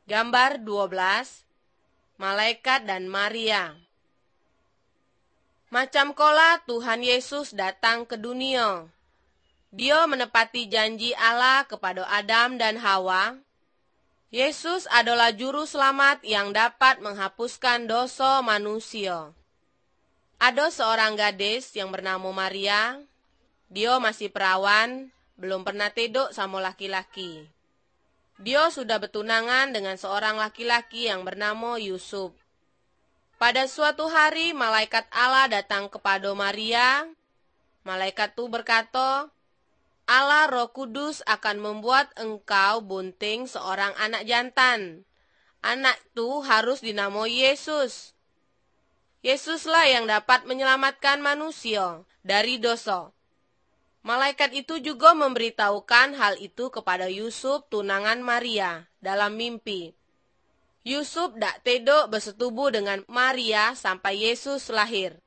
Gambar 12. Malaikat dan Maria. Macam kola Tuhan Yesus datang ke dunia. Dia menepati janji Allah kepada Adam dan Hawa. Yesus adalah juru selamat yang dapat menghapuskan dosa manusia. Ada seorang gadis yang bernama Maria. Dia masih perawan, belum pernah tidur sama laki-laki. Dia sudah bertunangan dengan seorang laki-laki yang bernama Yusuf. Pada suatu hari, malaikat Allah datang kepada Maria. Malaikat itu berkata, Allah Roh Kudus akan membuat engkau bunting seorang anak jantan. Anak itu harus dinamai Yesus. Yesuslah yang dapat menyelamatkan manusia dari dosa. Malaikat itu juga memberitahukan hal itu kepada Yusuf, tunangan Maria, dalam mimpi. Yusuf tak tidur bersetubuh dengan Maria sampai Yesus lahir.